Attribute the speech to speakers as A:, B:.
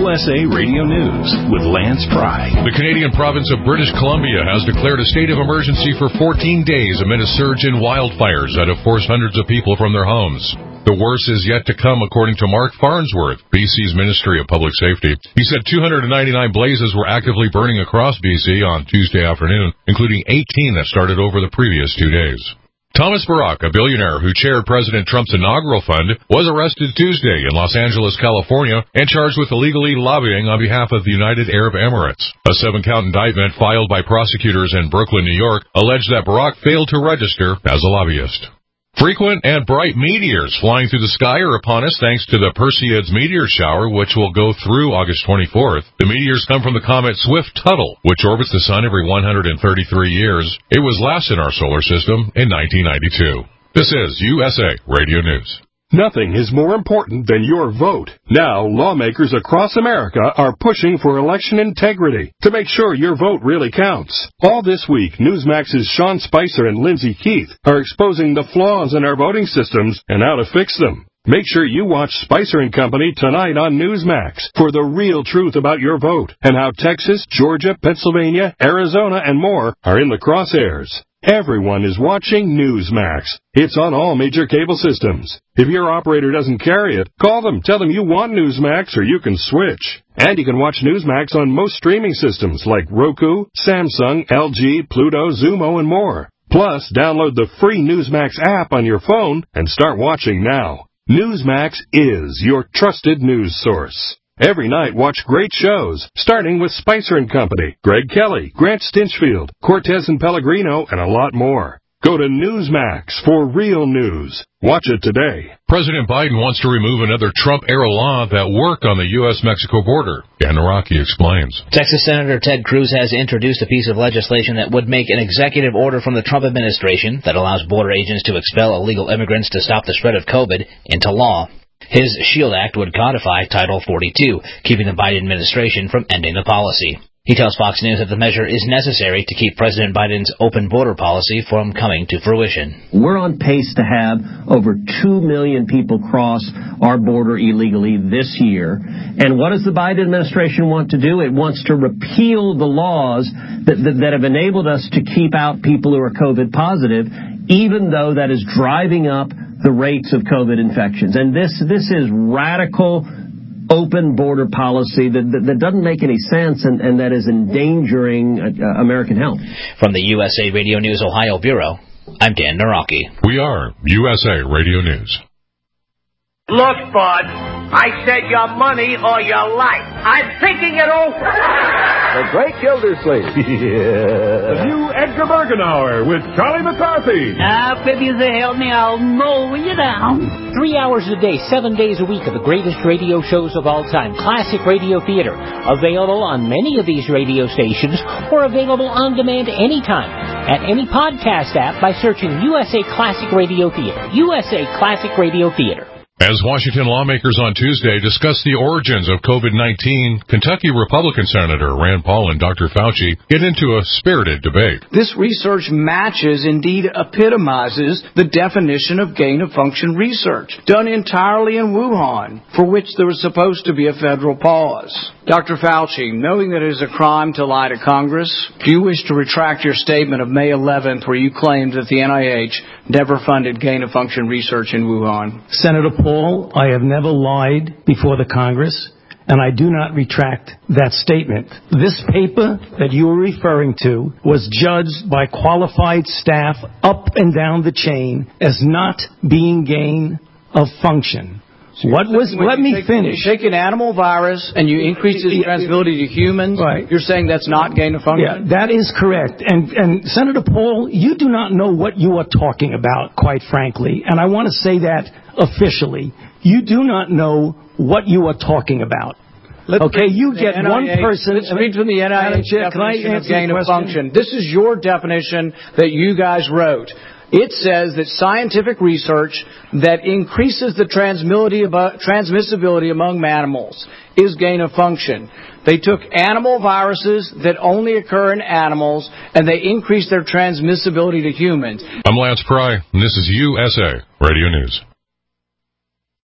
A: USA Radio News with Lance Pry.
B: The Canadian province of British Columbia has declared a state of emergency for 14 days amid a surge in wildfires that have forced hundreds of people from their homes. The worst is yet to come, according to Mark Farnsworth, BC's Ministry of Public Safety. He said 299 blazes were actively burning across BC on Tuesday afternoon, including 18 that started over the previous 2 days. Thomas Barak, a billionaire who chaired President Trump's inaugural fund, was arrested Tuesday in Los Angeles, California, and charged with illegally lobbying on behalf of the United Arab Emirates. A 7-count indictment filed by prosecutors in Brooklyn, New York, alleged that Barak failed to register as a lobbyist. Frequent and bright meteors flying through the sky are upon us thanks to the Perseids meteor shower, which will go through August 24th. The meteors come from the comet Swift-Tuttle, which orbits the sun every 133 years. It was last in our solar system in 1992. This is USA Radio News.
C: Nothing is more important than your vote. Now, lawmakers across America are pushing for election integrity to make sure your vote really counts. All this week, Newsmax's Sean Spicer and Lindsay Keith are exposing the flaws in our voting systems and how to fix them. Make sure you watch Spicer and Company tonight on Newsmax for the real truth about your vote and how Texas, Georgia, Pennsylvania, Arizona, and more are in the crosshairs. Everyone is watching Newsmax. It's on all major cable systems. If your operator doesn't carry it, call them. Tell them you want Newsmax or you can switch. And you can watch Newsmax on most streaming systems like Roku, Samsung, LG, Pluto, Xumo, and more. Plus, download the free Newsmax app on your phone and start watching now. Newsmax is your trusted news source. Every night, watch great shows, starting with Spicer and Company, Greg Kelly, Grant Stinchfield, Cortez and Pellegrino, and a lot more. Go to Newsmax for real news. Watch it today.
B: President Biden wants to remove another Trump-era law that worked on the U.S.-Mexico border. Dan Naraki explains.
D: Texas Senator Ted Cruz has introduced a piece of legislation that would make an executive order from the Trump administration that allows border agents to expel illegal immigrants to stop the spread of COVID into law. His SHIELD Act would codify Title 42, keeping the Biden administration from ending the policy. He tells Fox News that the measure is necessary to keep President Biden's open border policy from coming to fruition.
E: We're on pace to have over 2 million people cross our border illegally this year. And what does the Biden administration want to do? It wants to repeal the laws that have enabled us to keep out people who are COVID positive, even though that is driving up the rates of COVID infections. And this is radical open border policy that doesn't make any sense and that is endangering American health.
D: From the USA Radio News Ohio Bureau, I'm Dan Naraki.
B: We are USA Radio News.
F: Look, bud, I said your money or your life. I'm thinking it over.
G: The Great Gildersleeve.
C: The new Edgar Bergen Hour with Charlie McCarthy.
H: Now, if you help me, I'll mow you down.
I: 3 hours a day, 7 days a week of the greatest radio shows of all time. Classic Radio Theater. Available on many of these radio stations or available on demand anytime at any podcast app by searching USA Classic Radio Theater. USA Classic Radio Theater.
B: As Washington lawmakers on Tuesday discuss the origins of COVID-19, Kentucky Republican Senator Rand Paul and Dr. Fauci get into a spirited debate.
J: This research matches, indeed epitomizes, the definition of gain-of-function research, done entirely in Wuhan, for which there was supposed to be a federal pause. Dr. Fauci, knowing that it is a crime to lie to Congress, do you wish to retract your statement of May 11th where you claimed that the NIH never funded gain-of-function research in Wuhan?
K: Senator Paul, I have never lied before the Congress, and I do not retract that statement. This paper that you are referring to was judged by qualified staff up and down the chain as not being gain of function. Let me finish.
J: You take an animal virus and you increase its transmissibility to humans. Right. You're saying that's not gain of function?
K: Yeah, that is correct. And Senator Paul, you do not know what you are talking about, quite frankly. And I want to say that officially. You do not know what you are talking about. You get NIH, one person.
J: Let's read from the NIH definition of gain of function. This is your definition that you guys wrote. It says that scientific research that increases the transmissibility among mammals is gain of function. They took animal viruses that only occur in animals, and they increased their transmissibility to humans.
B: I'm Lance Pry, and this is USA Radio News.